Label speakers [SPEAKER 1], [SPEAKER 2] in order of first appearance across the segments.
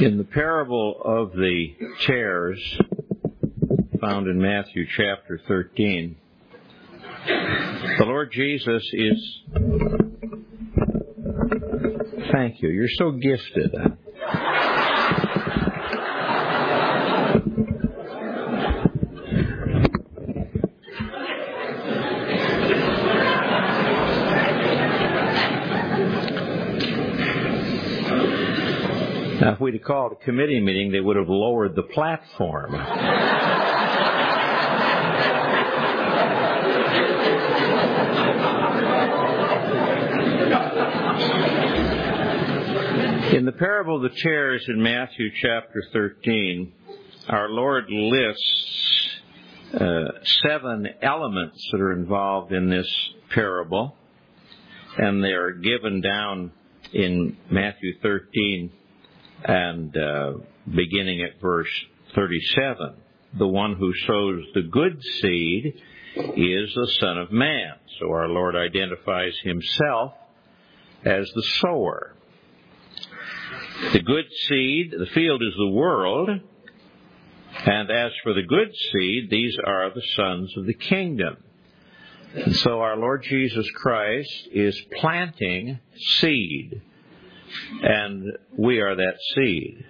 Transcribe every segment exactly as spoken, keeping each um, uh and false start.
[SPEAKER 1] In the parable of the tares, found in Matthew chapter thirteen, the Lord Jesus is... Thank you. You're so gifted. Now, if we'd have called a committee meeting, they would have lowered the platform. In the parable of the tares in Matthew chapter thirteen, our Lord lists uh, seven elements that are involved in this parable, and they are given down in Matthew thirteen and uh, beginning at verse thirty-seven. The one who sows the good seed is the Son of Man. So our Lord identifies himself as the sower. The good seed, the field is the world, and as for the good seed, these are the sons of the kingdom. And so our Lord Jesus Christ is planting seed, and we are that seed.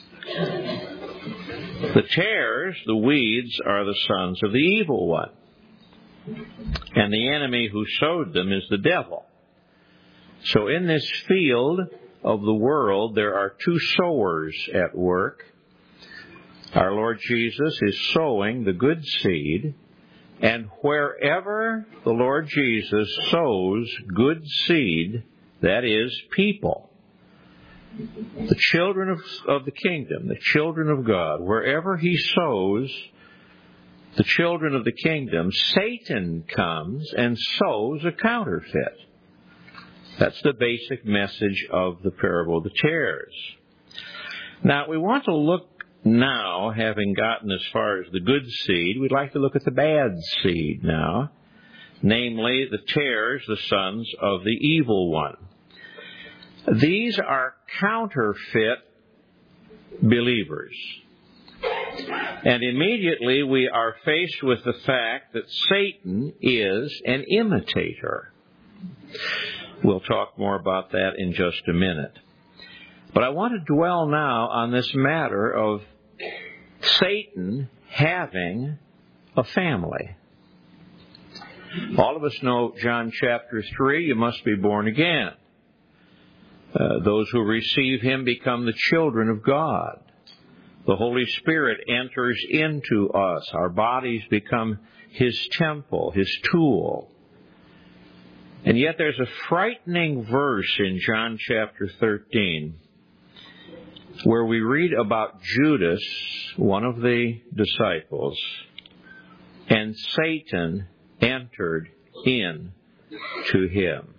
[SPEAKER 1] The tares, the weeds, are the sons of the evil one, and the enemy who sowed them is the devil. So in this field of the world, there are two sowers at work. Our Lord Jesus is sowing the good seed, and wherever the Lord Jesus sows good seed, that is, people, the children of, of the kingdom, the children of God, wherever he sows the children of the kingdom, Satan comes and sows a counterfeit. That's the basic message of the parable of the tares. Now, we want to look now, having gotten as far as the good seed, we'd like to look at the bad seed now, namely the tares, the sons of the evil one. These are counterfeit believers. And immediately we are faced with the fact that Satan is an imitator. We'll talk more about that in just a minute. But I want to dwell now on this matter of Satan having a family. All of us know John chapter three, you must be born again. Uh, those who receive him become the children of God. The Holy Spirit enters into us. Our bodies become his temple, his tool. And yet there's a frightening verse in John chapter thirteen where we read about Judas, one of the disciples, and Satan entered in to him.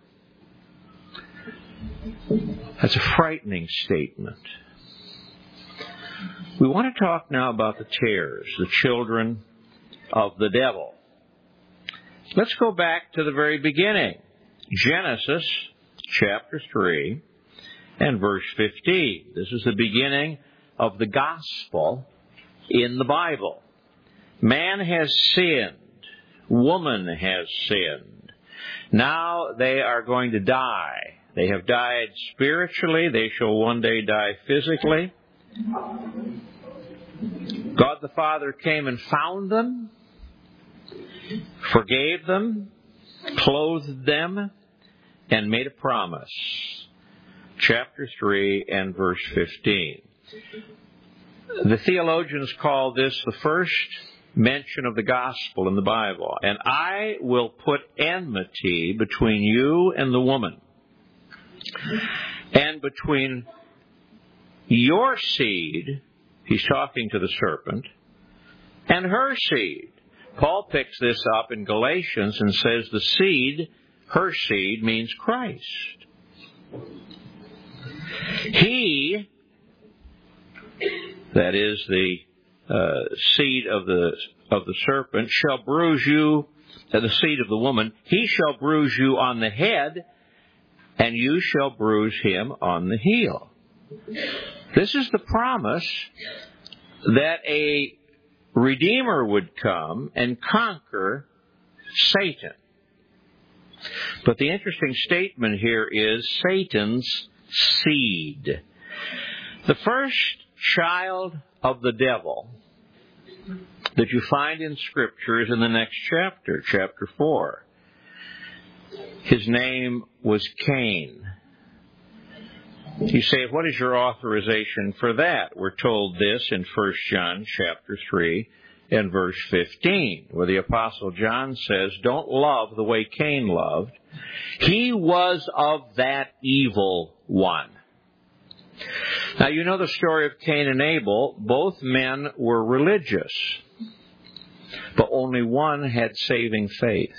[SPEAKER 1] That's a frightening statement. We want to talk now about the tares, the children of the devil. Let's go back to the very beginning. Genesis chapter three and verse fifteen. This is the beginning of the gospel in the Bible. Man has sinned. Woman has sinned. Now they are going to die. They have died spiritually. They shall one day die physically. God the Father came and found them, forgave them, clothed them, and made a promise. Chapter three and verse fifteen. The theologians call this the first mention of the gospel in the Bible. And I will put enmity between you and the woman, and between your seed, he's talking to the serpent, and her seed. Paul picks this up in Galatians and says the seed, her seed, means Christ. He, that is the uh, seed of the of the serpent, shall bruise you, uh, the seed of the woman, he shall bruise you on the head, and you shall bruise him on the heel. This is the promise that a Redeemer would come and conquer Satan. But the interesting statement here is Satan's seed. The first child of the devil that you find in Scripture is in the next chapter, chapter four. His name was Cain. You say, what is your authorization for that? We're told this in First John chapter three and verse fifteen, where the Apostle John says, don't love the way Cain loved. He was of that evil one. Now, you know the story of Cain and Abel. Both men were religious, but only one had saving faith.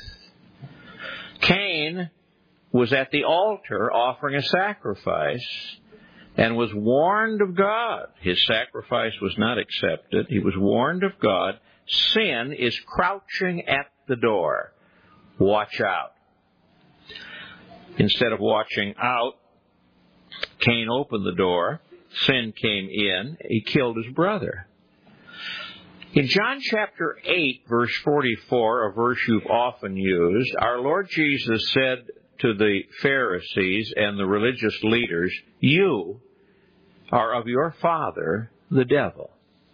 [SPEAKER 1] Cain was at the altar offering a sacrifice and was warned of God. His sacrifice was not accepted. He was warned of God. Sin is crouching at the door. Watch out. Instead of watching out, Cain opened the door. Sin came in. He killed his brother. In John chapter eight, verse forty-four, a verse you've often used, our Lord Jesus said to the Pharisees and the religious leaders, you are of your father, the devil.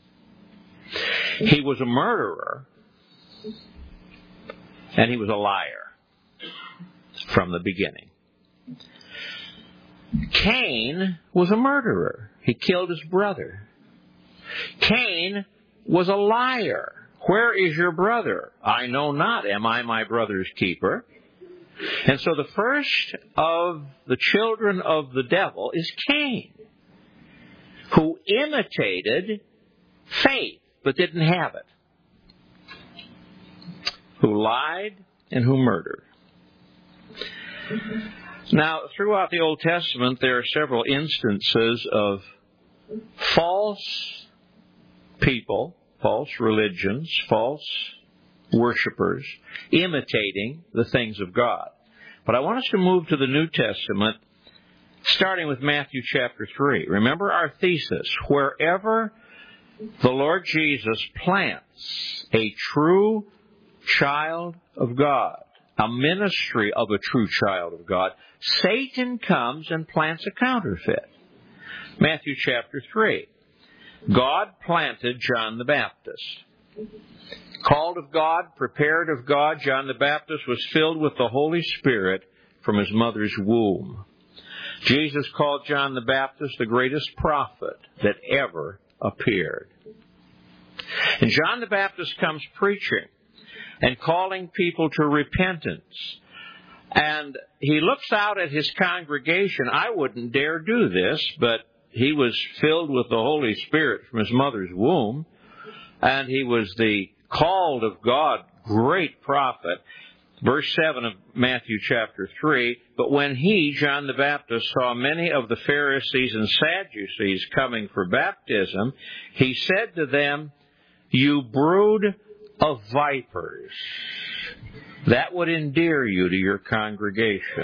[SPEAKER 1] He was a murderer, and he was a liar from the beginning. Cain was a murderer. He killed his brother. Cain was a liar. Where is your brother? I know not. Am I my brother's keeper? And so the first of the children of the devil is Cain, who imitated faith but didn't have it, who lied and who murdered. Now, throughout the Old Testament, there are several instances of false people, false religions, false worshipers imitating the things of God. But I want us to move to the New Testament, starting with Matthew chapter three. Remember our thesis. Wherever the Lord Jesus plants a true child of God, a ministry of a true child of God, Satan comes and plants a counterfeit. Matthew chapter three. God planted John the Baptist. Called of God, prepared of God, John the Baptist was filled with the Holy Spirit from his mother's womb. Jesus called John the Baptist the greatest prophet that ever appeared. And John the Baptist comes preaching and calling people to repentance. And he looks out at his congregation. I wouldn't dare do this, but he was filled with the Holy Spirit from his mother's womb. And he was the called of God, great prophet. Verse seven of Matthew chapter three, but when he, John the Baptist, saw many of the Pharisees and Sadducees coming for baptism, he said to them, you brood of vipers. That would endear you to your congregation.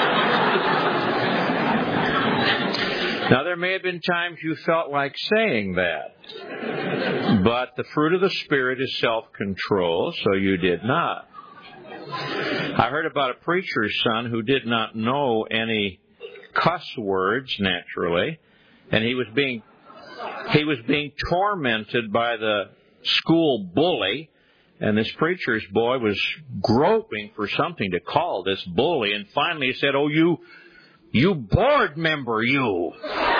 [SPEAKER 1] Now, there may have been times you felt like saying that, but the fruit of the Spirit is self-control, so you did not. I heard about a preacher's son who did not know any cuss words, naturally, and he was being he was being tormented by the school bully, and this preacher's boy was groping for something to call this bully, and finally he said, oh, you, you board member, you.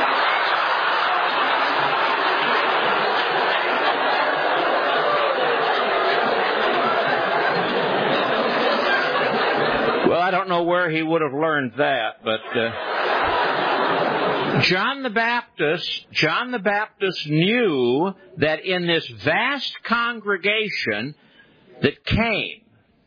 [SPEAKER 1] I don't know where he would have learned that, but uh, John the Baptist, John the Baptist knew that in this vast congregation that came,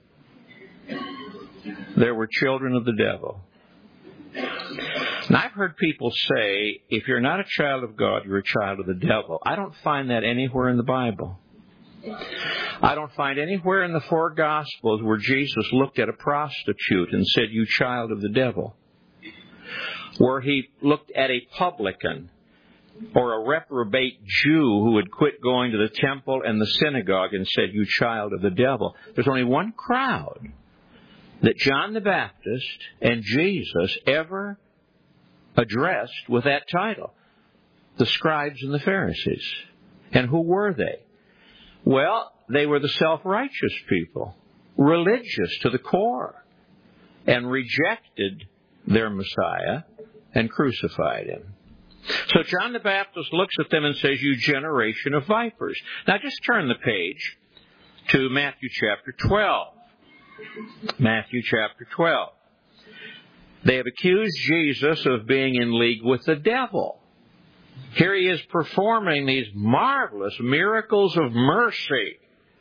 [SPEAKER 1] there were children of the devil. And I've heard people say, if you're not a child of God, you're a child of the devil. I don't find that anywhere in the Bible. I don't find anywhere in the four Gospels where Jesus looked at a prostitute and said, you child of the devil. Where he looked at a publican or a reprobate Jew who had quit going to the temple and the synagogue and said, "You child of the devil." There's only one crowd that John the Baptist and Jesus ever addressed with that title: the scribes and the Pharisees. And who were they? Well, they were the self-righteous people, religious to the core, and rejected their Messiah and crucified him. So John the Baptist looks at them and says, "You generation of vipers." Now just turn the page to Matthew chapter twelve. Matthew chapter twelve. They have accused Jesus of being in league with the devil. Here he is performing these marvelous miracles of mercy.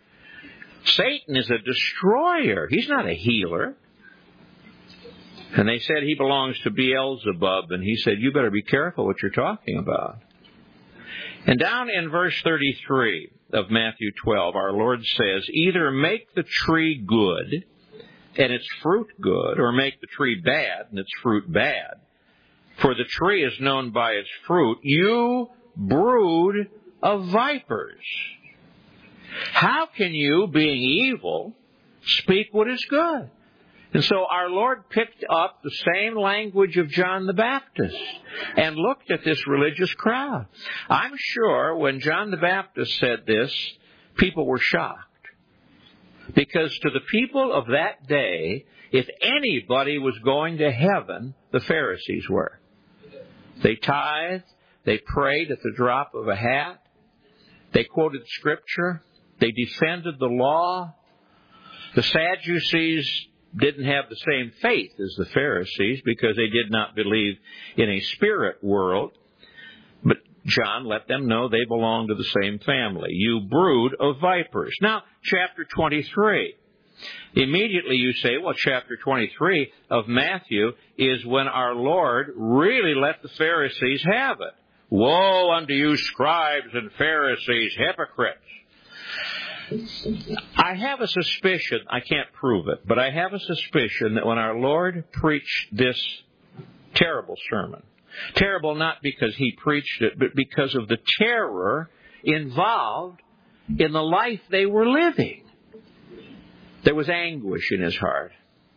[SPEAKER 1] Satan is a destroyer. He's not a healer. And they said he belongs to Beelzebub, and he said, "You better be careful what you're talking about." And down in verse thirty-three of Matthew twelve, our Lord says, "Either make the tree good and its fruit good, or make the tree bad and its fruit bad. For the tree is known by its fruit. You brood of vipers. How can you, being evil, speak what is good?" And so our Lord picked up the same language of John the Baptist and looked at this religious crowd. I'm sure when John the Baptist said this, people were shocked. Because to the people of that day, if anybody was going to heaven, the Pharisees were. They tithed, they prayed at the drop of a hat, they quoted Scripture, they defended the law. The Sadducees didn't have the same faith as the Pharisees because they did not believe in a spirit world. But John let them know they belong to the same family. You brood of vipers. Now, chapter twenty-three. Immediately you say, well, chapter twenty-three of Matthew is when our Lord really let the Pharisees have it. Woe unto you, scribes and Pharisees, hypocrites. I have a suspicion, I can't prove it, but I have a suspicion that when our Lord preached this terrible sermon, terrible not because he preached it, but because of the terror involved in the life they were living, there was anguish in his heart.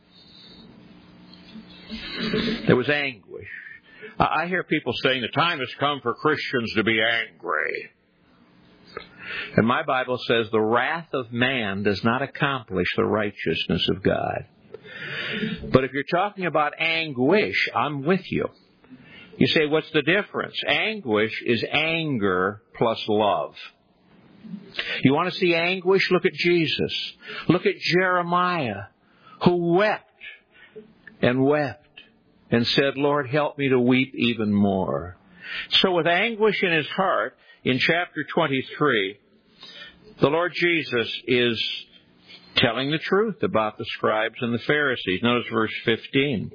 [SPEAKER 1] There was anguish. I hear people saying the time has come for Christians to be angry. And my Bible says the wrath of man does not accomplish the righteousness of God. But if you're talking about anguish, I'm with you. You say, what's the difference? Anguish is anger plus love. You want to see anguish? Look at Jesus. Look at Jeremiah, who wept and wept and said, Lord, help me to weep even more. So with anguish in his heart, in chapter twenty-three, the Lord Jesus is telling the truth about the scribes and the Pharisees. Notice verse fifteen.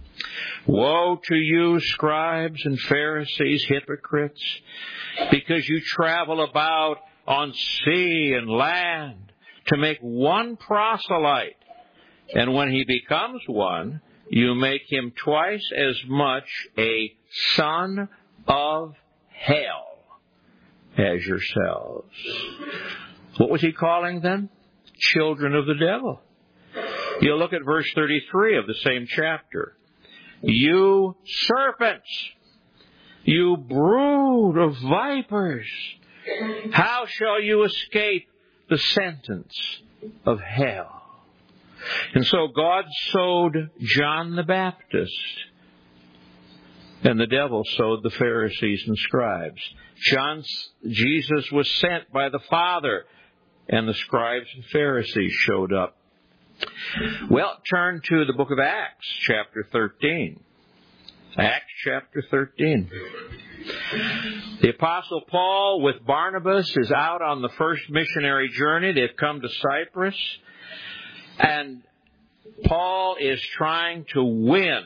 [SPEAKER 1] Woe to you, scribes and Pharisees, hypocrites, because you travel about on sea and land to make one proselyte, and when he becomes one, you make him twice as much a son of hell as yourselves. What was he calling them? Children of the devil. You'll look at verse thirty-three of the same chapter. You serpents, you brood of vipers, how shall you escape the sentence of hell? And so God sowed John the Baptist, and the devil sowed the Pharisees and scribes. John, Jesus was sent by the Father, and the scribes and Pharisees showed up. Well, turn to the book of Acts, chapter thirteen. Acts chapter thirteen. The Apostle Paul with Barnabas is out on the first missionary journey. They've come to Cyprus. And Paul is trying to win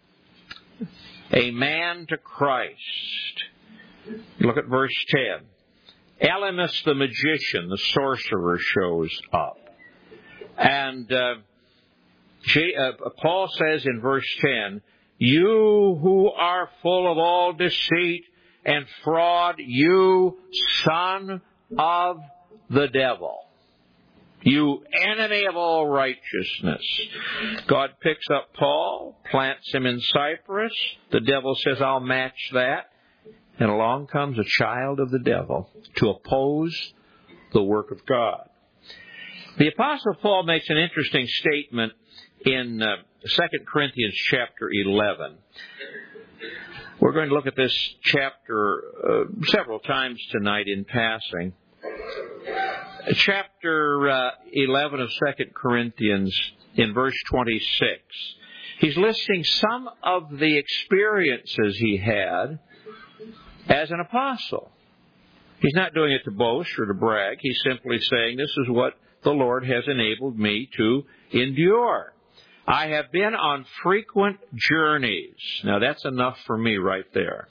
[SPEAKER 1] a man to Christ. Look at verse ten. Elymas the magician, the sorcerer, shows up. And uh, G, uh, Paul says in verse ten, you who are full of all deceit and fraud, you son of the devil. You enemy of all righteousness. God picks up Paul, plants him in Cyprus. The devil says, I'll match that. And along comes a child of the devil to oppose the work of God. The Apostle Paul makes an interesting statement in uh, Second Corinthians chapter eleven. We're going to look at this chapter uh, several times tonight in passing. Chapter uh, eleven of Second Corinthians, in verse twenty-six, he's listing some of the experiences he had as an apostle. He's not doing it to boast or to brag. He's simply saying, this is what the Lord has enabled me to endure. I have been on frequent journeys. Now that's enough for me right there.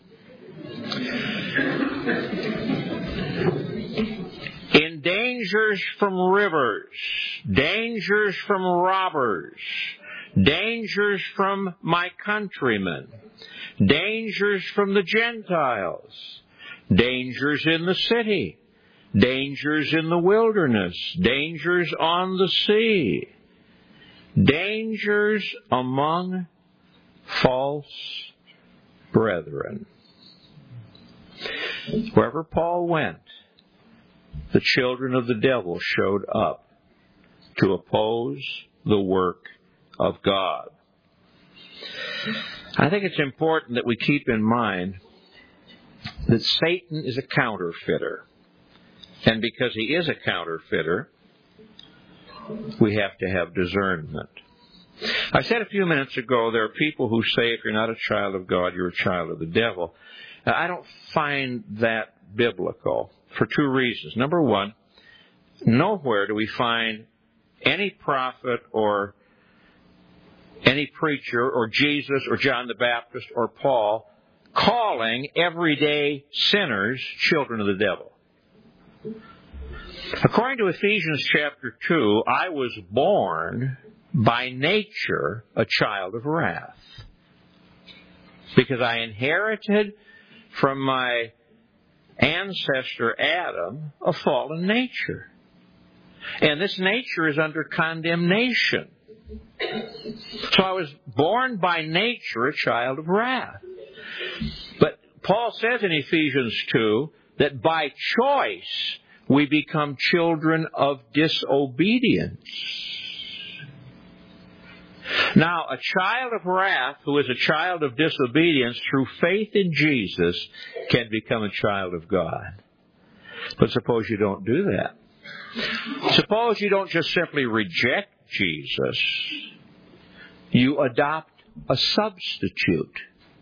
[SPEAKER 1] In dangers from rivers, dangers from robbers, dangers from my countrymen, dangers from the Gentiles, dangers in the city, dangers in the wilderness, dangers on the sea, dangers among false brethren. Wherever Paul went, the children of the devil showed up to oppose the work of God. I think it's important that we keep in mind that Satan is a counterfeiter. And because he is a counterfeiter, we have to have discernment. I said a few minutes ago, there are people who say if you're not a child of God, you're a child of the devil. Now, I don't find that biblical for two reasons. Number one, nowhere do we find any prophet or any preacher or Jesus or John the Baptist or Paul calling everyday sinners children of the devil. According to Ephesians chapter two, I was born by nature a child of wrath, because I inherited from my ancestor Adam a fallen nature. And this nature is under condemnation. So I was born by nature a child of wrath. But Paul says in Ephesians two that by choice we become children of disobedience. Now, a child of wrath who is a child of disobedience through faith in Jesus can become a child of God. But suppose you don't do that. Suppose you don't just simply reject Jesus. You adopt a substitute.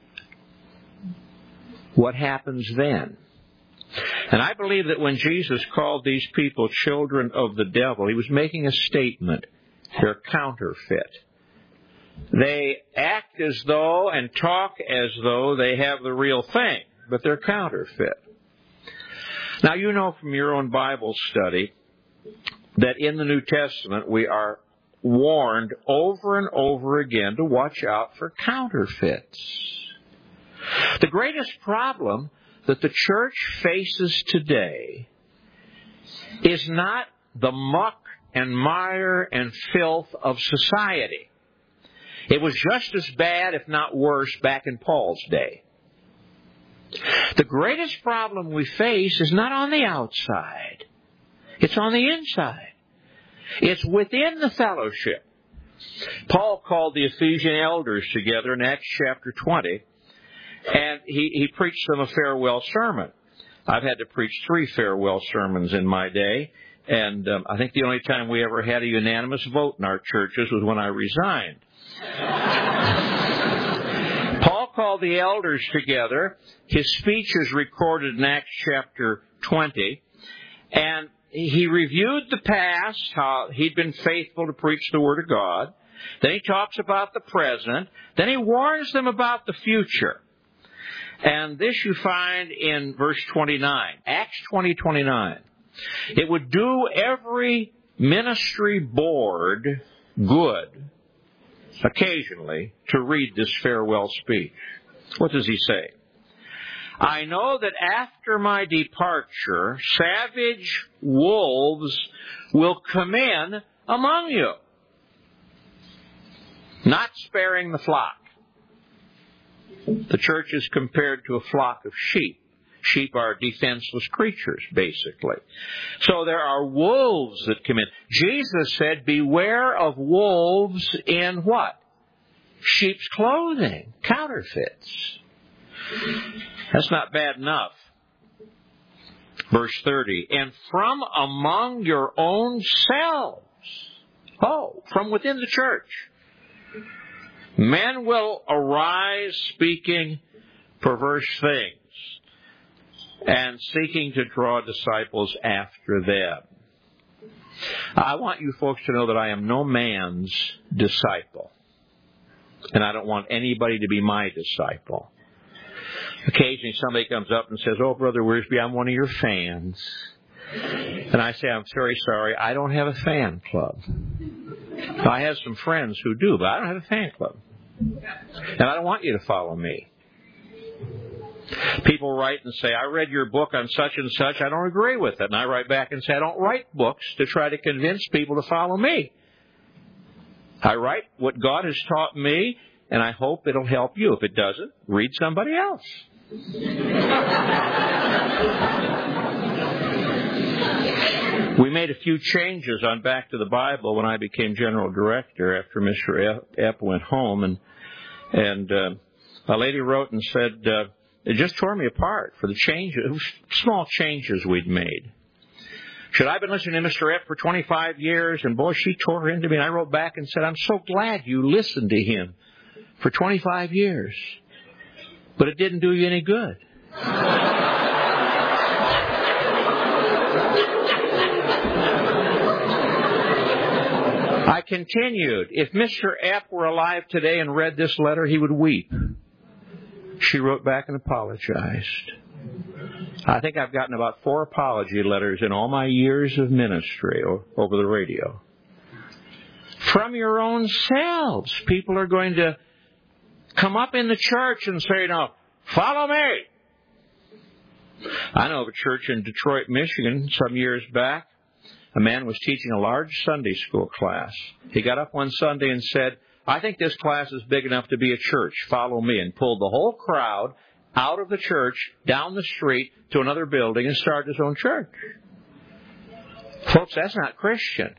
[SPEAKER 1] What happens then? And I believe that when Jesus called these people children of the devil, he was making a statement. They're counterfeit. They act as though and talk as though they have the real thing, but they're counterfeit. Now, you know from your own Bible study that in the New Testament we are warned over and over again to watch out for counterfeits. The greatest problem that the church faces today is not the muck and mire and filth of society. It was just as bad, if not worse, back in Paul's day. The greatest problem we face is not on the outside. It's on the inside. It's within the fellowship. Paul called the Ephesian elders together in Acts chapter twenty, and he, he preached them a farewell sermon. I've had to preach three farewell sermons in my day, and um, I think the only time we ever had a unanimous vote in our churches was when I resigned. Paul called the elders together. His speech is recorded in Acts chapter twenty, and he reviewed the past, how he'd been faithful to preach the Word of God. Then he talks about the present. Then he warns them about the future. And this you find in verse twenty-nine, Acts twenty twenty-nine. It would do every ministry board good, occasionally, to read this farewell speech. What does he say? I know that after my departure, savage wolves will come in among you, not sparing the flock. The church is compared to a flock of sheep. Sheep are defenseless creatures, basically. So there are wolves that come in. Jesus said, beware of wolves in what? Sheep's clothing. Counterfeits. That's not bad enough. Verse thirty, and from among your own selves, oh, from within the church, men will arise speaking perverse things and seeking to draw disciples after them. I want you folks to know that I am no man's disciple. And I don't want anybody to be my disciple. Occasionally somebody comes up and says, oh, Brother Wiersbe, I'm one of your fans. And I say, I'm very sorry, I don't have a fan club. I have some friends who do, but I don't have a fan club. And I don't want you to follow me. People write and say, I read your book on such and such, I don't agree with it. And I write back and say, I don't write books to try to convince people to follow me. I write what God has taught me, and I hope it'll help you. If it doesn't, read somebody else. We made a few changes on Back to the Bible when I became general director after Mister Epp went home, and and uh, a lady wrote and said uh, it just tore me apart for the changes, small changes we'd made. Should I have been listening to Mister Epp for twenty-five years? And boy, she tore into me. And I wrote back and said, I'm so glad you listened to him for twenty-five years. But it didn't do you any good. I continued. If Mister Epp were alive today and read this letter, he would weep. She wrote back and apologized. I think I've gotten about four apology letters in all my years of ministry over the radio. From your own selves, people are going to come up in the church and say, no, follow me. I know of a church in Detroit, Michigan, some years back. A man was teaching a large Sunday school class. He got up one Sunday and said, I think this class is big enough to be a church. Follow me. And pulled the whole crowd out of the church, down the street to another building, and started his own church. Folks, that's not Christian.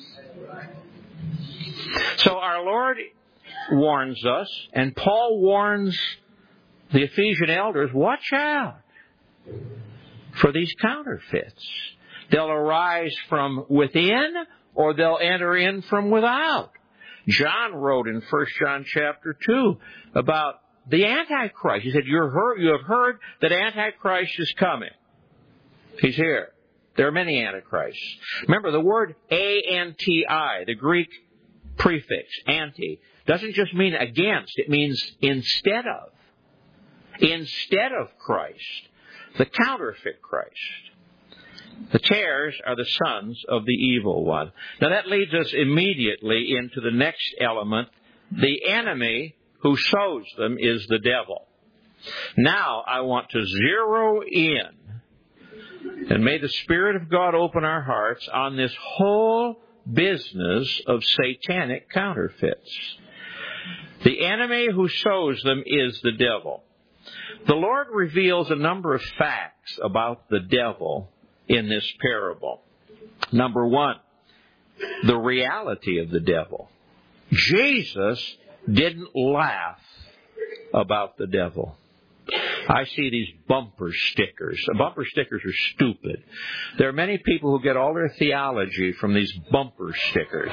[SPEAKER 1] So our Lord warns us, and Paul warns the Ephesian elders, watch out for these counterfeits. They'll arise from within, or they'll enter in from without. John wrote in First John chapter two about the Antichrist. He said, You're heard, you have heard that Antichrist is coming. He's here. There are many Antichrists. Remember, the word A N T I, the Greek prefix, anti, doesn't just mean against. It means instead of. Instead of Christ. The counterfeit Christ. The tares are the sons of the evil one. Now that leads us immediately into the next element. The enemy who sows them is the devil. Now I want to zero in, and may the Spirit of God open our hearts on this whole business of satanic counterfeits. The enemy who sows them is the devil. The Lord reveals a number of facts about the devil in this parable. Number one, the reality of the devil. Jesus didn't laugh about the devil. I see these bumper stickers. Bumper stickers are stupid. There are many people who get all their theology from these bumper stickers.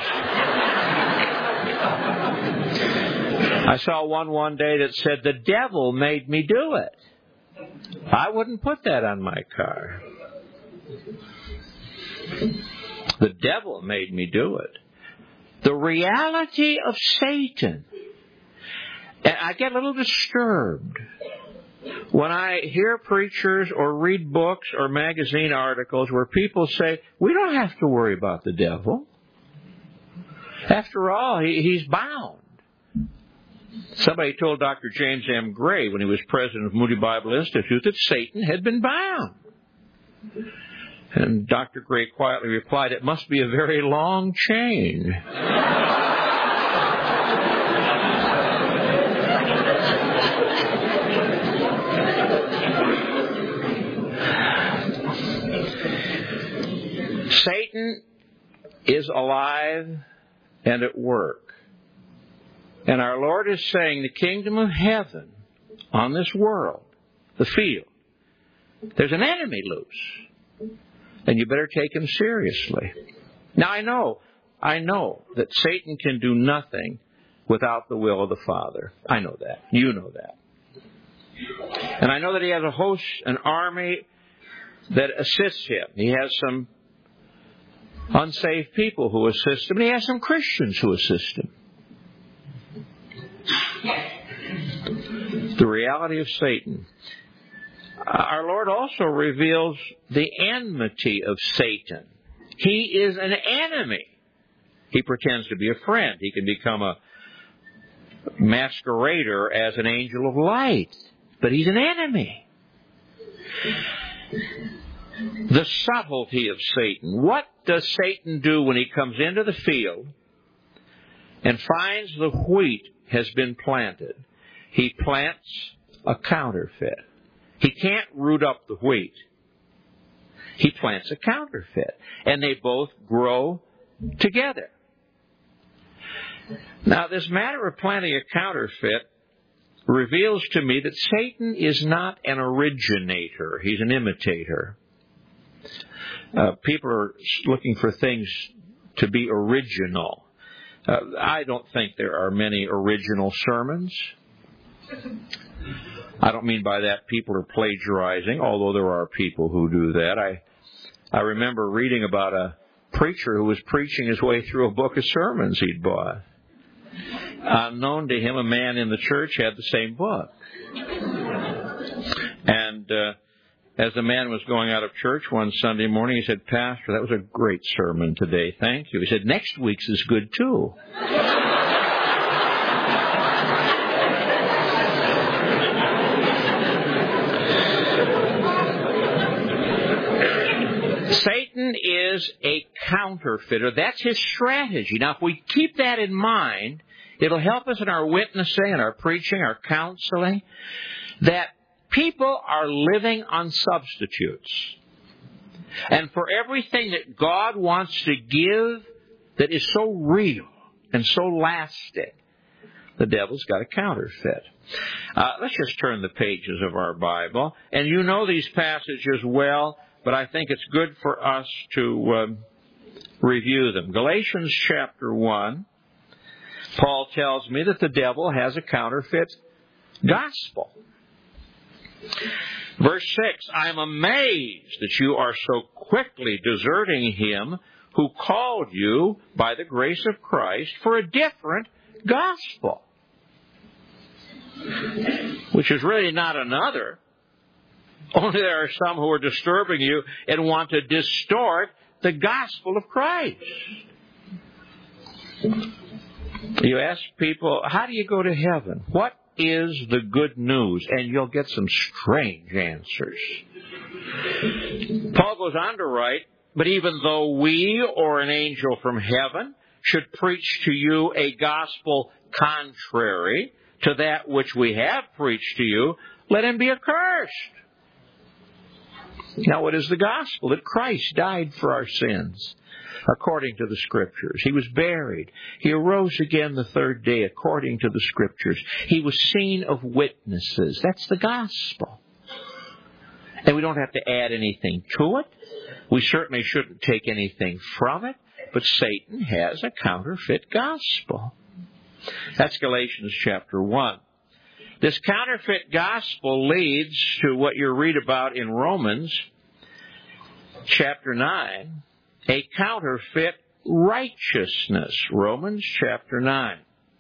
[SPEAKER 1] I saw one one day that said, the devil made me do it. I wouldn't put that on my car. The devil made me do it. The reality of Satan. And I get a little disturbed when I hear preachers or read books or magazine articles where people say, we don't have to worry about the devil. After all, he, he's bound. Somebody told Doctor James M. Gray when he was president of Moody Bible Institute that Satan had been bound. And Doctor Gray quietly replied, "It must be a very long chain." Satan is alive and at work. And our Lord is saying the kingdom of heaven on this world, the field, there's an enemy loose. And you better take him seriously. Now I know, I know that Satan can do nothing without the will of the Father. I know that. You know that. And I know that he has a host, an army that assists him. He has some unsaved people who assist him, and he has some Christians who assist him. The reality of Satan. Our Lord also reveals the enmity of Satan. He is an enemy. He pretends to be a friend. He can become a masquerader as an angel of light. But he's an enemy. The subtlety of Satan. What does Satan do when he comes into the field and finds the wheat has been planted? He plants a counterfeit. He can't root up the wheat. He plants a counterfeit. And they both grow together. Now, this matter of planting a counterfeit reveals to me that Satan is not an originator. He's an imitator. Uh, people are looking for things to be original. Uh, I don't think there are many original sermons. I don't mean by that people are plagiarizing, although there are people who do that. I I remember reading about a preacher who was preaching his way through a book of sermons he'd bought. Unknown to him, a man in the church had the same book. And uh, as the man was going out of church one Sunday morning, he said, "Pastor, that was a great sermon today. Thank you." He said, "Next week's is good too." Satan is a counterfeiter. That's his strategy. Now, if we keep that in mind, it'll help us in our witnessing and our preaching, our counseling, that people are living on substitutes. And for everything that God wants to give that is so real and so lasting, the devil's got a counterfeit. Uh, let's just turn the pages of our Bible. And you know these passages well, but I think it's good for us to um, review them. Galatians chapter one, Paul tells me that the devil has a counterfeit gospel. Verse six, "I am amazed that you are so quickly deserting him who called you by the grace of Christ for a different gospel." Which is really not another. Only there are some who are disturbing you and want to distort the gospel of Christ. You ask people, how do you go to heaven? What is the good news? And you'll get some strange answers. Paul goes on to write, "But even though we or an angel from heaven should preach to you a gospel contrary to that which we have preached to you, let him be accursed." Now, what is the gospel? That Christ died for our sins, according to the Scriptures. He was buried. He arose again the third day, according to the Scriptures. He was seen of witnesses. That's the gospel. And we don't have to add anything to it. We certainly shouldn't take anything from it. But Satan has a counterfeit gospel. That's Galatians chapter one. This counterfeit gospel leads to what you read about in Romans chapter nine, a counterfeit righteousness. Romans chapter nine.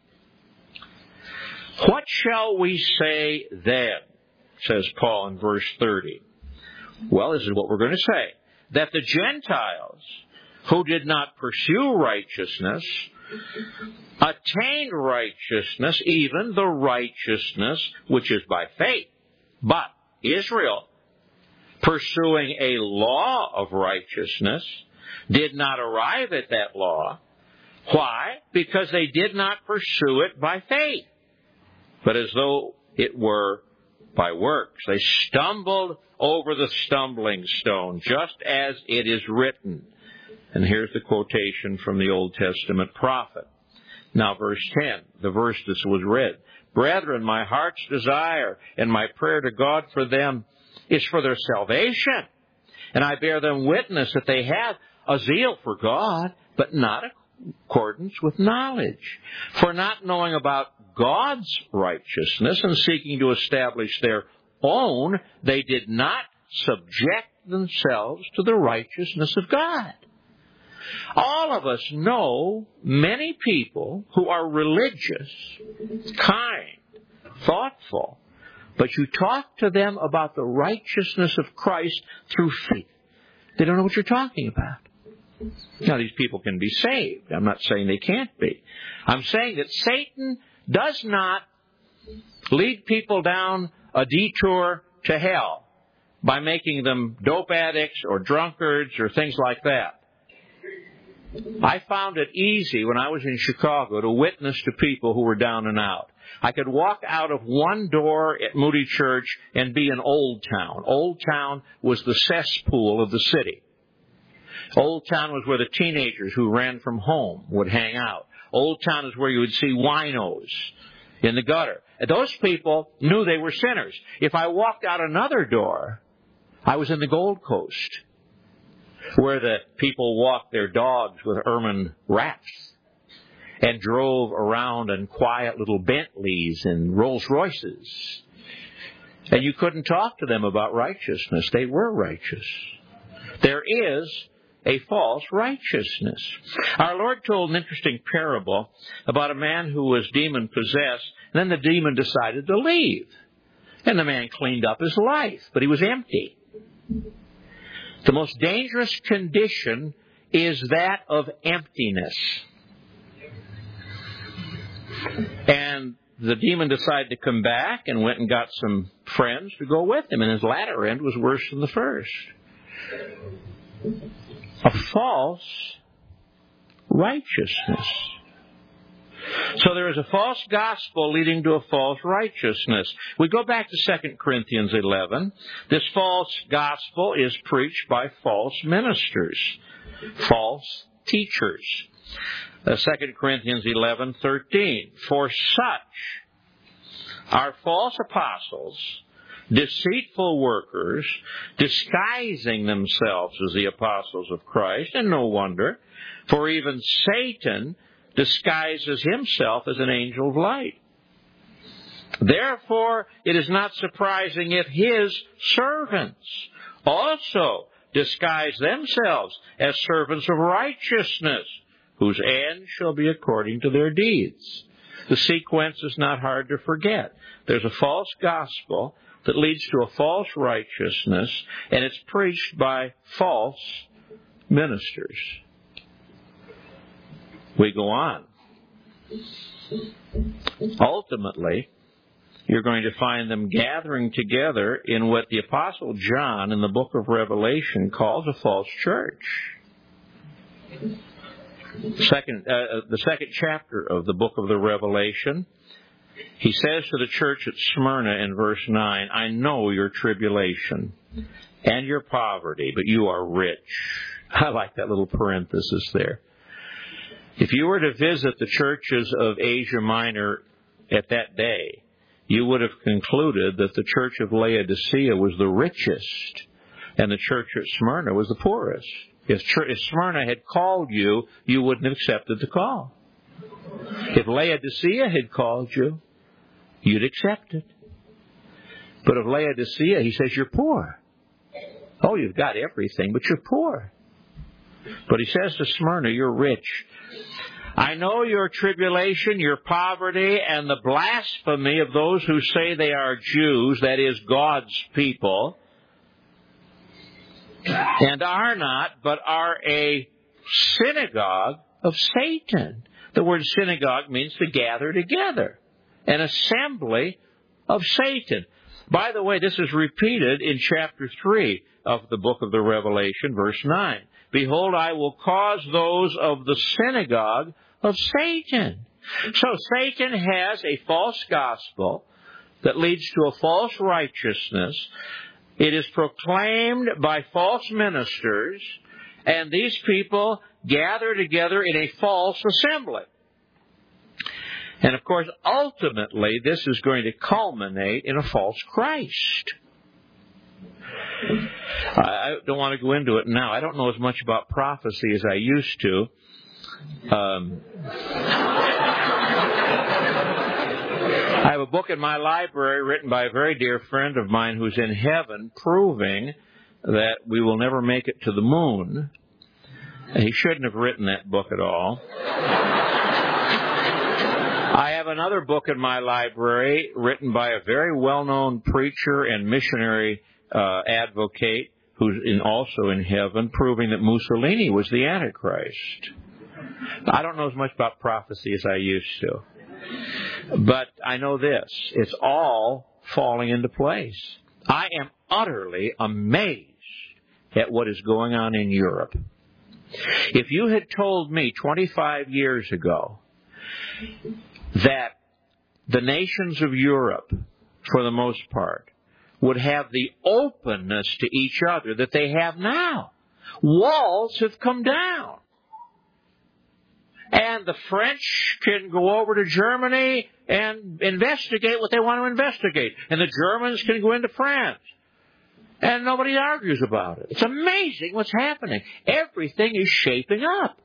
[SPEAKER 1] "What shall we say then?" says Paul in verse thirty. Well, this is what we're going to say. "That the Gentiles who did not pursue righteousness attained righteousness, even the righteousness which is by faith. But Israel, pursuing a law of righteousness, did not arrive at that law. Why? Because they did not pursue it by faith, but as though it were by works. They stumbled over the stumbling stone, just as it is written. And here's the quotation from the Old Testament prophet. Now, verse ten, the verse that was read. Brethren, my heart's desire and my prayer to God for them is for their salvation. And I bear them witness that they have a zeal for God, but not in accordance with knowledge. For not knowing about God's righteousness and seeking to establish their own, they did not subject themselves to the righteousness of God. All of us know many people who are religious, kind, thoughtful, but you talk to them about the righteousness of Christ through faith. They don't know what you're talking about. Now, these people can be saved. I'm not saying they can't be. I'm saying that Satan does not lead people down a detour to hell by making them dope addicts or drunkards or things like that. I found it easy when I was in Chicago to witness to people who were down and out. I could walk out of one door at Moody Church and be in Old Town. Old Town was the cesspool of the city. Old Town was where the teenagers who ran from home would hang out. Old Town is where you would see winos in the gutter. And those people knew they were sinners. If I walked out another door, I was in the Gold Coast, where the people walked their dogs with ermine wraps and drove around in quiet little Bentleys and Rolls Royces. And you couldn't talk to them about righteousness. They were righteous. There is a false righteousness. Our Lord told an interesting parable about a man who was demon-possessed, and then the demon decided to leave. And the man cleaned up his life, but he was empty. The most dangerous condition is that of emptiness. And the demon decided to come back and went and got some friends to go with him, and his latter end was worse than the first. A false righteousness. So there is a false gospel leading to a false righteousness. We go back to Second Corinthians eleven. This false gospel is preached by false ministers, false teachers. Uh, Second Corinthians eleven thirteen. For such are false apostles, deceitful workers, disguising themselves as the apostles of Christ, and no wonder, for even Satan disguises himself as an angel of light. Therefore, it is not surprising if his servants also disguise themselves as servants of righteousness, whose end shall be according to their deeds. The sequence is not hard to forget. There's a false gospel that leads to a false righteousness, and it's preached by false ministers. We go on. Ultimately, you're going to find them gathering together in what the Apostle John in the book of Revelation calls a false church. Second, uh, the second chapter of the book of the Revelation, he says to the church at Smyrna in verse nine, I know your tribulation and your poverty, but you are rich. I like that little parenthesis there. If you were to visit the churches of Asia Minor at that day, you would have concluded that the church of Laodicea was the richest and the church at Smyrna was the poorest. If, if Smyrna had called you, you wouldn't have accepted the call. If Laodicea had called you, you'd accept it. But of Laodicea, he says, you're poor. Oh, you've got everything, but you're poor. But he says to Smyrna, you're rich. I know your tribulation, your poverty, and the blasphemy of those who say they are Jews, that is, God's people, and are not, but are a synagogue of Satan. The word synagogue means to gather together. An assembly of Satan. By the way, this is repeated in chapter three of the book of the Revelation, verse nine. Behold, I will cause those of the synagogue of Satan. So Satan has a false gospel that leads to a false righteousness. It is proclaimed by false ministers, and these people gather together in a false assembly. And of course, ultimately, this is going to culminate in a false Christ. I don't want to go into it now. I don't know as much about prophecy as I used to. Um, I have a book in my library written by a very dear friend of mine who's in heaven, proving that we will never make it to the moon. He shouldn't have written that book at all. I have another book in my library written by a very well-known preacher and missionary uh, advocate who's in, also in heaven, proving that Mussolini was the Antichrist. I don't know as much about prophecy as I used to. But I know this. It's all falling into place. I am utterly amazed at what is going on in Europe. If you had told me twenty-five years ago that the nations of Europe, for the most part, would have the openness to each other that they have now. Walls have come down. And the French can go over to Germany and investigate what they want to investigate. And the Germans can go into France. And nobody argues about it. It's amazing what's happening. Everything is shaping up.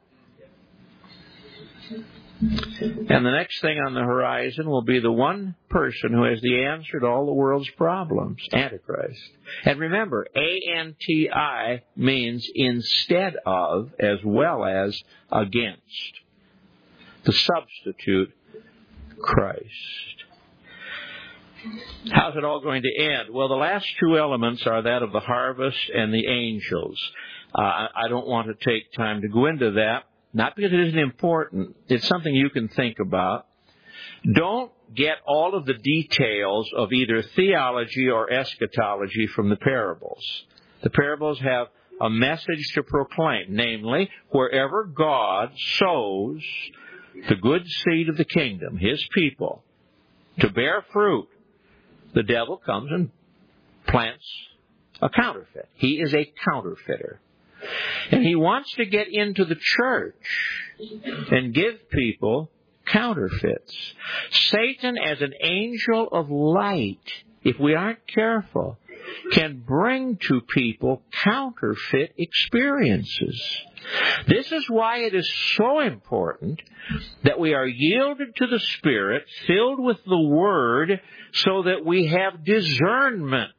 [SPEAKER 1] And the next thing on the horizon will be the one person who has the answer to all the world's problems, Antichrist. And remember, A N T I means instead of as well as against. The substitute Christ. How's it all going to end? Well, the last two elements are that of the harvest and the angels. Uh, I don't want to take time to go into that. Not because it isn't important. It's something you can think about. Don't get all of the details of either theology or eschatology from the parables. The parables have a message to proclaim, namely, wherever God sows the good seed of the kingdom, His people, to bear fruit, the devil comes and plants a counterfeit. He is a counterfeiter. And he wants to get into the church and give people counterfeits. Satan, as an angel of light, if we aren't careful, can bring to people counterfeit experiences. This is why it is so important that we are yielded to the Spirit, filled with the Word, so that we have discernment.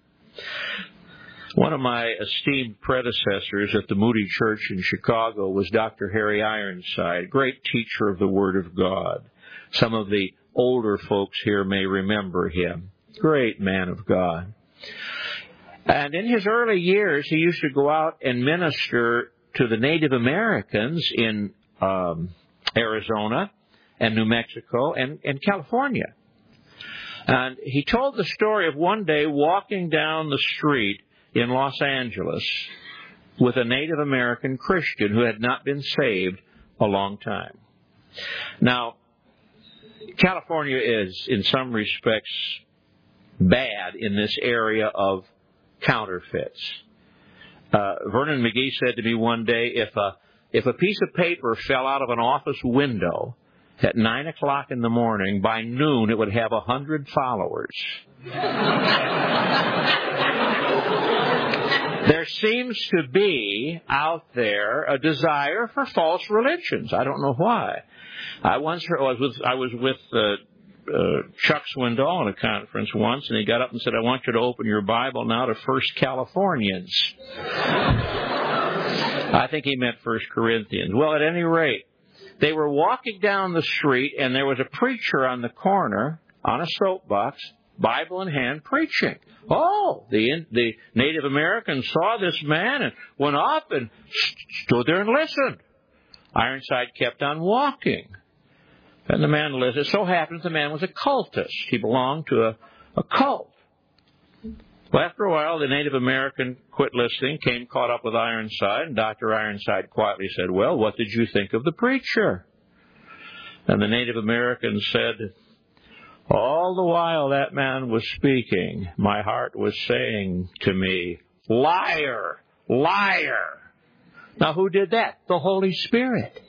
[SPEAKER 1] One of my esteemed predecessors at the Moody Church in Chicago was Doctor Harry Ironside, great teacher of the Word of God. Some of the older folks here may remember him. Great man of God. And in his early years, he used to go out and minister to the Native Americans in um, Arizona and New Mexico and, and California. And he told the story of one day walking down the street in Los Angeles with a Native American Christian who had not been saved a long time. Now, California is, in some respects, bad in this area of counterfeits. Uh, Vernon McGee said to me one day, if a, if a piece of paper fell out of an office window at nine o'clock in the morning, by noon it would have a hundred followers. There seems to be out there a desire for false religions. I don't know why. I once heard, I was with, I was with uh, uh, Chuck Swindoll at a conference once, and he got up and said, "I want you to open your Bible now to First Californians." I think he meant First Corinthians. Well, at any rate, they were walking down the street, and there was a preacher on the corner on a soapbox, Bible in hand, preaching. Oh, the the Native Americans saw this man and went up and stood there and listened. Ironside kept on walking. And the man listened. It so happens the man was a cultist. He belonged to a, a cult. Well, after a while, the Native American quit listening, came caught up with Ironside, and Doctor Ironside quietly said, "Well, what did you think of the preacher?" And the Native American said, "All the while that man was speaking, my heart was saying to me, 'Liar, liar.'" Now, who did that? The Holy Spirit.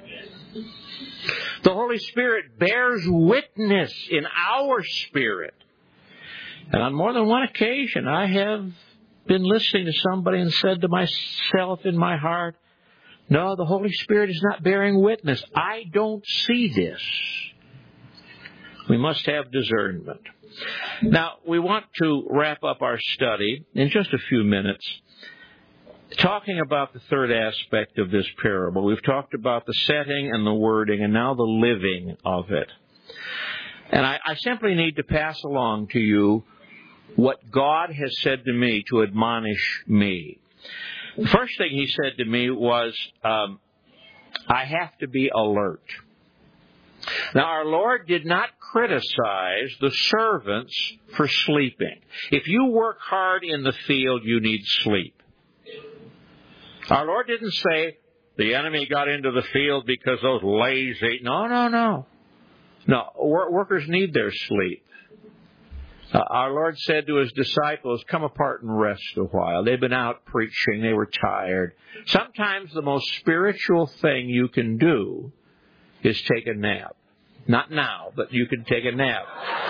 [SPEAKER 1] The Holy Spirit bears witness in our spirit. And on more than one occasion, I have been listening to somebody and said to myself in my heart, "No, the Holy Spirit is not bearing witness. I don't see this." We must have discernment. Now, we want to wrap up our study in just a few minutes, talking about the third aspect of this parable. We've talked about the setting and the wording, and now the living of it. And I, I simply need to pass along to you what God has said to me to admonish me. The first thing He said to me was, um, I have to be alert. Now, our Lord did not criticize the servants for sleeping. If you work hard in the field, you need sleep. Our Lord didn't say the enemy got into the field because those lazy... No, no, no. No, workers need their sleep. Uh, our Lord said to His disciples, "Come apart and rest a while." They've been out preaching. They were tired. Sometimes the most spiritual thing you can do is take a nap. Not now, but you can take a nap.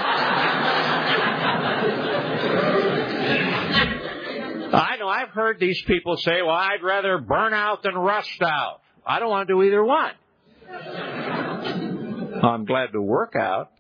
[SPEAKER 1] I know, I've heard these people say, "Well, I'd rather burn out than rust out." I don't want to do either one. I'm glad to work out.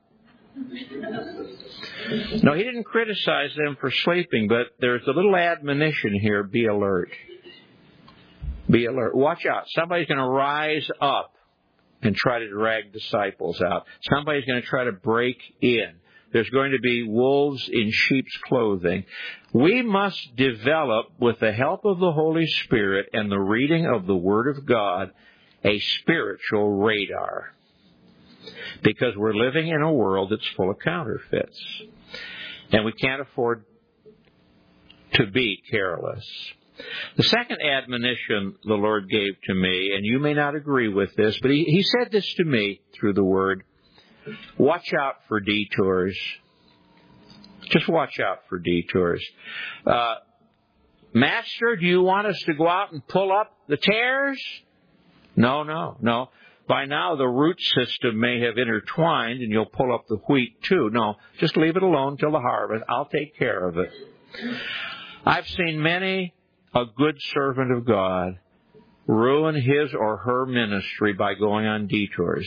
[SPEAKER 1] No, He didn't criticize them for sleeping, but there's a little admonition here: be alert. Be alert. Watch out. Somebody's going to rise up and try to drag disciples out. Somebody's going to try to break in. There's going to be wolves in sheep's clothing. We must develop, with the help of the Holy Spirit and the reading of the Word of God, a spiritual radar. Because we're living in a world that's full of counterfeits. And we can't afford to be careless. The second admonition the Lord gave to me, and you may not agree with this, but He, he said this to me through the Word: watch out for detours. Just watch out for detours. Uh, Master, do you want us to go out and pull up the tares? No, no, no. By now the root system may have intertwined and you'll pull up the wheat too. No, just leave it alone till the harvest. I'll take care of it. I've seen many a good servant of God ruin his or her ministry by going on detours.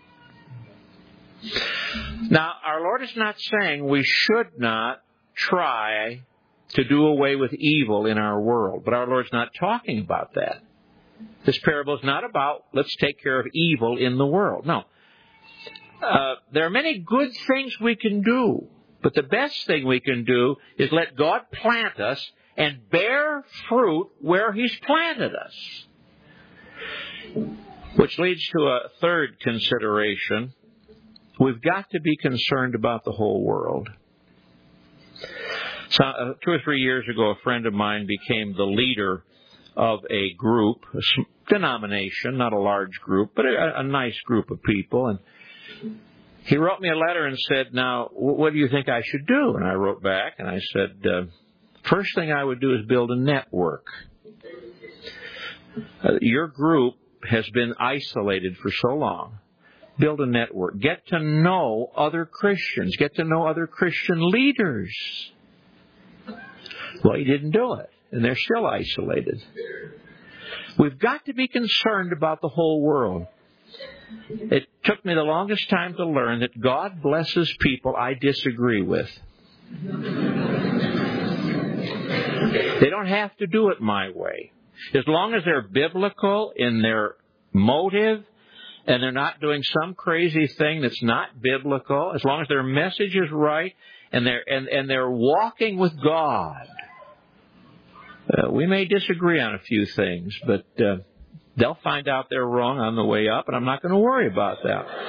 [SPEAKER 1] Now, our Lord is not saying we should not try to do away with evil in our world, but our Lord's not talking about that. This parable is not about let's take care of evil in the world. No. Uh, there are many good things we can do, but the best thing we can do is let God plant us and bear fruit where He's planted us. Which leads to a third consideration. We've got to be concerned about the whole world. So, uh, two or three years ago, a friend of mine became the leader of a group, a denomination, not a large group, but a, a nice group of people. And he wrote me a letter and said, "Now, what do you think I should do?" And I wrote back and I said, uh, first thing I would do is build a network. Uh, your group has been isolated for so long. Build a network. Get to know other Christians. Get to know other Christian leaders. Well, he didn't do it, and they're still isolated. We've got to be concerned about the whole world. It took me the longest time to learn that God blesses people I disagree with. They don't have to do it my way. As long as they're biblical in their motive, and they're not doing some crazy thing that's not biblical, as long as their message is right, and they're and, and they're walking with God. Uh, we may disagree on a few things, but uh, They'll find out they're wrong on the way up, and I'm not going to worry about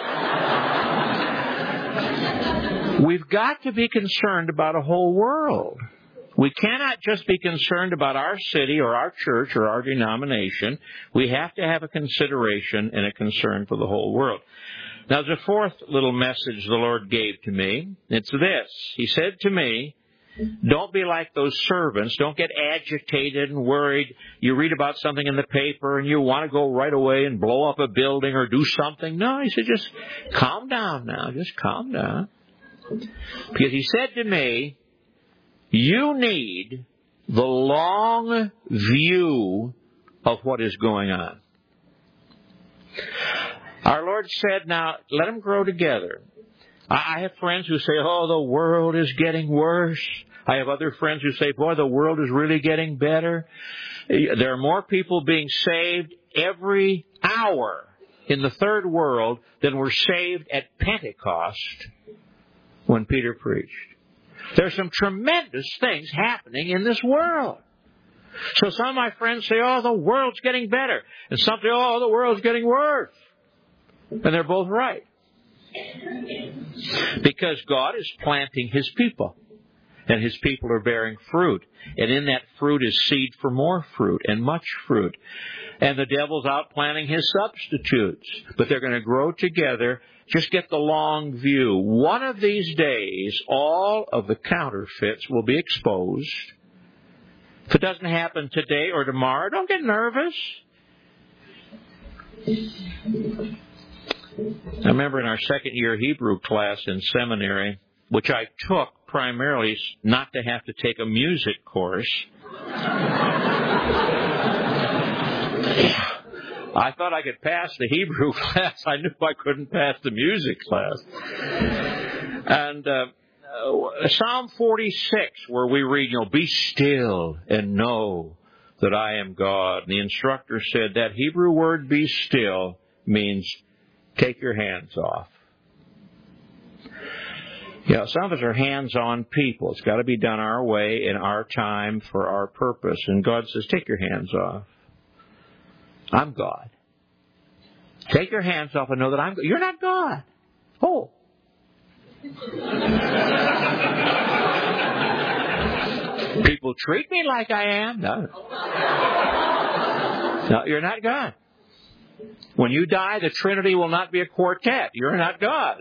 [SPEAKER 1] that. We've got to be concerned about a whole world. We cannot just be concerned about our city or our church or our denomination. We have to have a consideration and a concern for the whole world. Now, there's a fourth little message the Lord gave to me. It's this. He said to me, don't be like those servants. Don't get agitated and worried. You read about something in the paper and you want to go right away and blow up a building or do something. No, he said, just calm down now. Just calm down. Because he said to me, you need the long view of what is going on. Our Lord said, now, let them grow together. I have friends who say, oh, the world is getting worse. I have other friends who say, boy, the world is really getting better. There are more people being saved every hour in the third world than were saved at Pentecost when Peter preached. There's some tremendous things happening in this world. So some of my friends say, oh, the world's getting better. And some say, oh, the world's getting worse. And they're both right. Because God is planting His people. And His people are bearing fruit. And in that fruit is seed for more fruit and much fruit. And the devil's out planting his substitutes. But they're going to grow together. Just get the long view. One of these days, all of the counterfeits will be exposed. If it doesn't happen today or tomorrow, don't get nervous. I remember in our second year Hebrew class in seminary, which I took primarily not to have to take a music course. I thought I could pass the Hebrew class. I knew I couldn't pass the music class. And uh, Psalm forty-six, where we read, you know, be still and know that I am God. And the instructor said that Hebrew word be still means take your hands off. You know, some of us are hands-on people. It's got to be done our way, in our time, for our purpose. And God says, take your hands off. I'm God. Take your hands off and know that I'm God. You're not God. Oh. People treat me like I am. No. No, you're not God. When you die, the Trinity will not be a quartet. You're not God.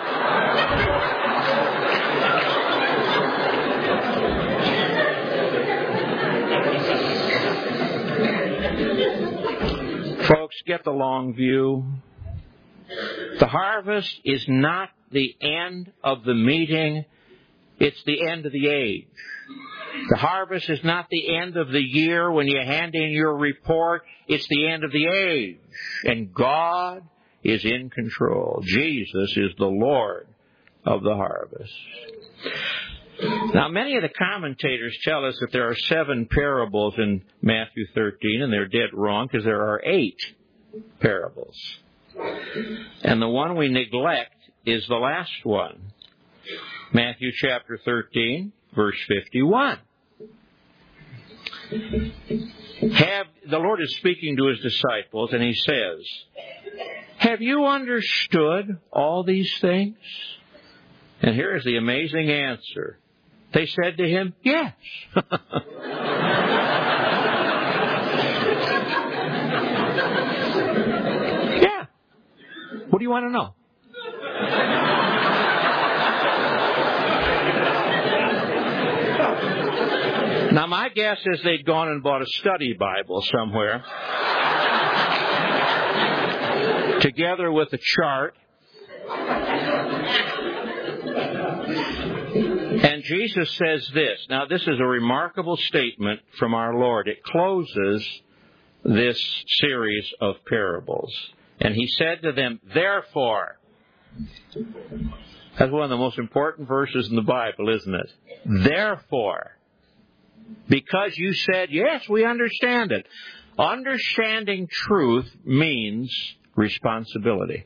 [SPEAKER 1] Folks, get the long view. The harvest is not the end of the meeting. It's the end of the age. The harvest is not the end of the year when you hand in your report. It's the end of the age. And God is in control. Jesus is the Lord of the harvest. Now, many of the commentators tell us that there are seven parables in Matthew thirteen, and they're dead wrong because there are eight parables. And the one we neglect is the last one. Matthew chapter thirteen, verse fifty-one. Have, the Lord is speaking to His disciples, and He says, have you understood all these things? And here is the amazing answer. They said to Him, yes. Yeah. What do you want to know? Now, my guess is they'd gone and bought a study Bible somewhere, together with a chart. And Jesus says this. Now, this is a remarkable statement from our Lord. It closes this series of parables. And He said to them, therefore. That's one of the most important verses in the Bible, isn't it? Therefore. Because you said, yes, we understand it. Understanding truth means responsibility.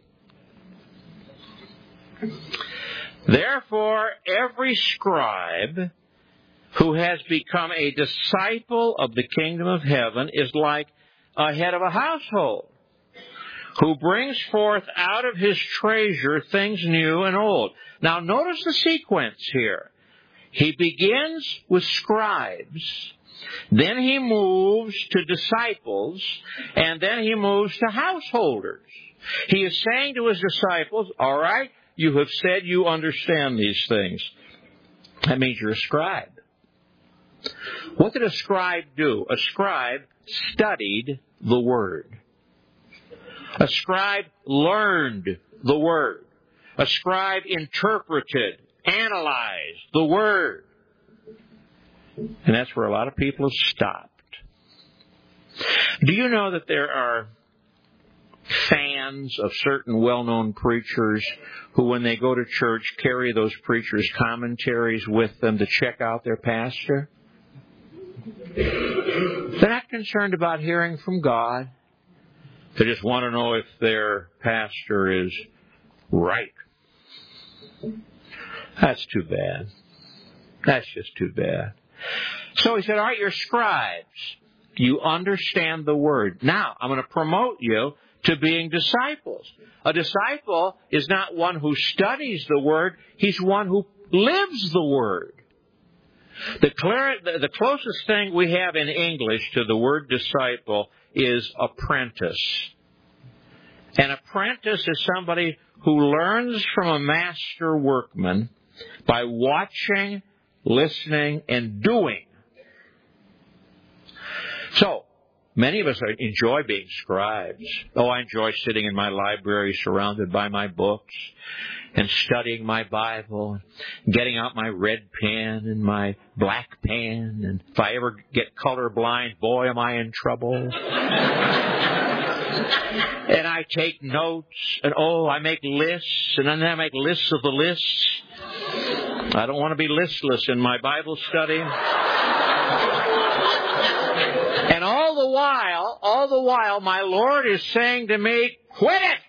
[SPEAKER 1] Therefore, every scribe who has become a disciple of the kingdom of heaven is like a head of a household, who brings forth out of his treasure things new and old. Now notice the sequence here. He begins with scribes, then he moves to disciples, and then he moves to householders. He is saying to his disciples, all right, you have said you understand these things. That means you're a scribe. What did a scribe do? A scribe studied the Word. A scribe learned the Word. A scribe interpreted, analyzed the Word. And that's where a lot of people have stopped. Do you know that there are fans of certain well-known preachers who, when they go to church, carry those preachers' commentaries with them to check out their pastor? They're not concerned about hearing from God. They just want to know if their pastor is right. That's too bad. That's just too bad. So he said, all right, you're scribes. You understand the Word. Now, I'm going to promote you to being disciples. A disciple is not one who studies the Word. He's one who lives the Word. The, clear, the closest thing we have in English to the word disciple is apprentice. An apprentice is somebody who learns from a master workman by watching, listening, and doing. So, many of us enjoy being scribes. Oh, I enjoy sitting in my library surrounded by my books and studying my Bible, getting out my red pen and my black pen. And if I ever get colorblind, boy, am I in trouble. And I take notes, and oh, I make lists, and then I make lists of the lists. I don't want to be listless in my Bible study. And all the while, all the while, my Lord is saying to me, quit it!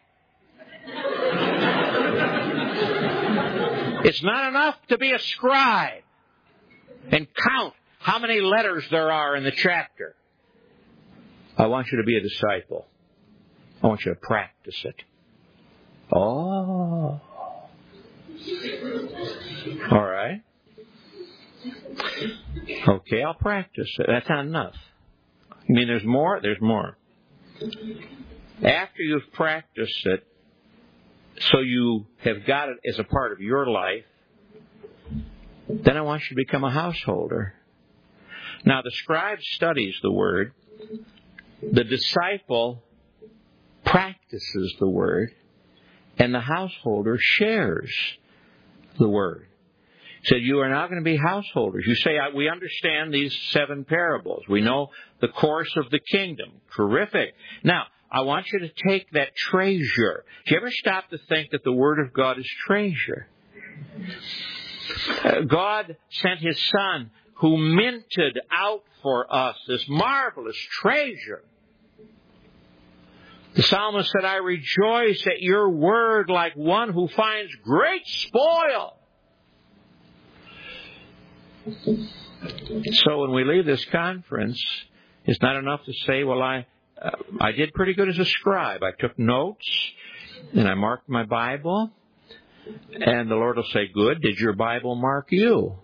[SPEAKER 1] It's not enough to be a scribe and count how many letters there are in the chapter. I want you to be a disciple. I want you to practice it. Oh. All right. Okay, I'll practice it. That's not enough. I mean, there's more? There's more. After you've practiced it, so you have got it as a part of your life, then I want you to become a householder. Now, the scribe studies the Word. The disciple practices the Word. And the householder shares the Word. So you are now going to be householders. You say, we understand these seven parables. We know the course of the kingdom. Terrific. Now, I want you to take that treasure. Do you ever stop to think that the Word of God is treasure? Uh, God sent His Son who minted out for us this marvelous treasure. The psalmist said, I rejoice at your word like one who finds great spoil. So when we leave this conference, it's not enough to say, well, I uh, I did pretty good as a scribe. I took notes, and I marked my Bible, and the Lord will say, good, did your Bible mark you?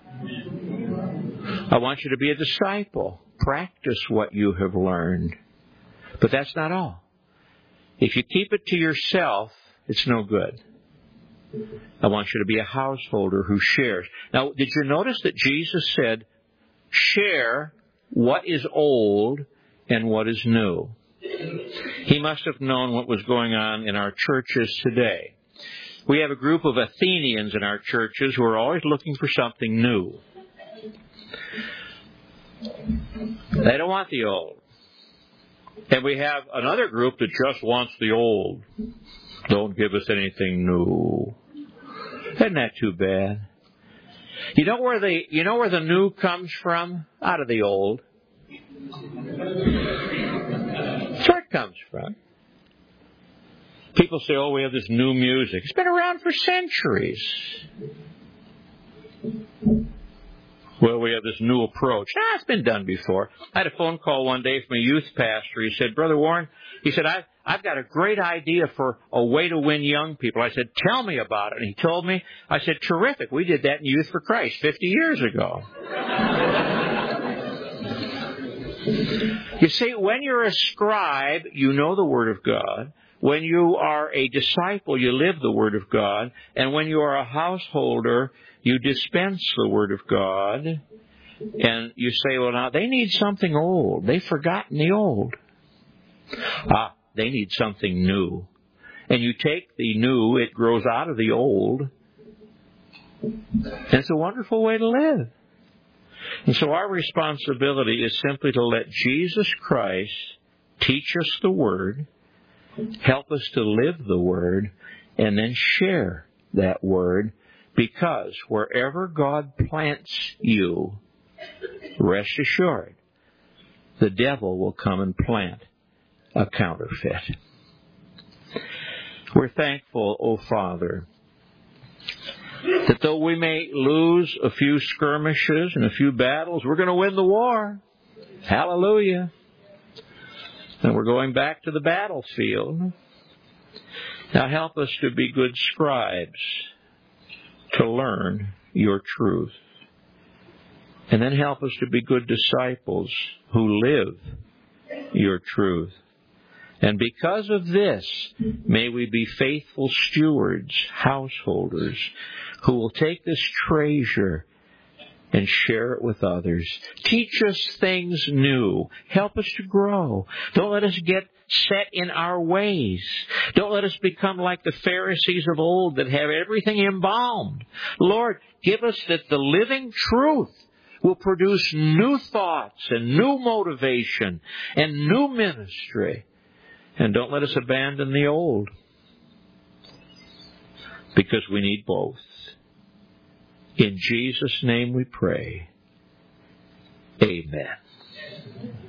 [SPEAKER 1] I want you to be a disciple. Practice what you have learned. But that's not all. If you keep it to yourself, it's no good. I want you to be a householder who shares. Now, did you notice that Jesus said, share what is old and what is new? He must have known what was going on in our churches today. We have a group of Athenians in our churches who are always looking for something new. They don't want the old. And we have another group that just wants the old. Don't give us anything new. Isn't that too bad? You know where the you know where the new comes from? Out of the old. That's where it comes from. People say, oh, we have this new music. It's been around for centuries. Well, we have this new approach. Ah, it's been done before. I had a phone call one day from a youth pastor. He said, Brother Warren, he said, I, I've got a great idea for a way to win young people. I said, tell me about it. And he told me, I said, terrific. We did that in Youth for Christ fifty years ago. You see, when you're a scribe, you know the Word of God. When you are a disciple, you live the Word of God. And when you are a householder, you dispense the Word of God. And you say, well, now, they need something old. They've forgotten the old. Ah, they need something new. And you take the new, it grows out of the old. And it's a wonderful way to live. And so our responsibility is simply to let Jesus Christ teach us the Word, help us to live the Word, and then share that Word, because wherever God plants you, rest assured, the devil will come and plant a counterfeit. We're thankful, O Father, that though we may lose a few skirmishes and a few battles, we're going to win the war. Hallelujah. And we're going back to the battlefield. Now help us to be good scribes, to learn your truth. And then help us to be good disciples who live your truth. And because of this, may we be faithful stewards, householders, who will take this treasure and share it with others. Teach us things new. Help us to grow. Don't let us get set in our ways. Don't let us become like the Pharisees of old that have everything embalmed. Lord, give us that the living truth will produce new thoughts and new motivation and new ministry. And don't let us abandon the old, because we need both. In Jesus' name we pray. Amen.